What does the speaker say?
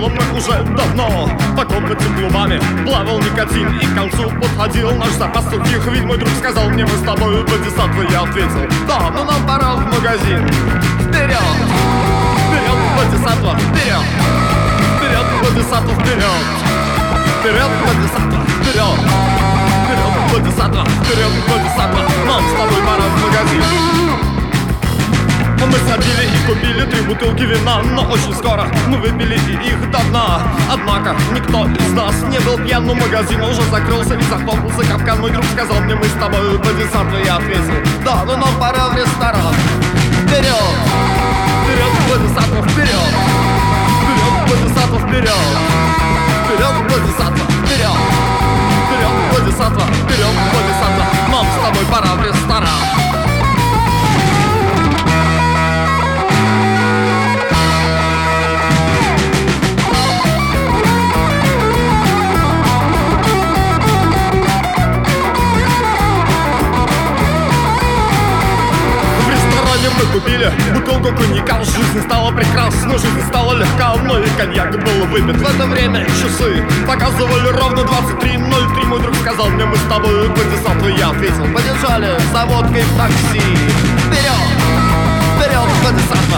делом мы уже давно. По комнате клубами плавал никотин, и к концу подходил наш запас сухих вин. Мой друг сказал мне: мы с тобой бодисаттвы. Я ответил: да, но нам пора в магазин. Вперед! Вперед, бодисаттва! Вперед! Вперед, бодисаттва! Вперед! Вперед, бодисаттва! Вперед! Вперед, бодисаттва! Вперед, бодисаттва! Нам с тобой пора в магазин. Мы сходили и купили 3 бутылки вина, но очень скоро мы выпили их до дна. Однако никто из нас не был пьян, но магазин уже закрылся и захлопнулся капкан. Мой друг сказал мне: мы с тобой бодисаттвы. Я ответил: да, но нам пора в ресторан. Вперед! Вперед, бодисаттва! Вперед! Вперед, бодисаттва! Вперед! Вперед, бодисаттва! Вперед! Вперед, бодисаттва! Вперед, бодисаттва! Нам с тобой пора в ресторан. Мы купили бутылку коньяка. Жизнь стала прекрасна, жизнь стала легка, но и коньяк был выпит. В это время часы показывали ровно 23:03. Мой друг сказал мне: мы с тобой бодисаттвы. Я ответил: побежали за водкой в такси. Вперед! Вперед, бодисаттва!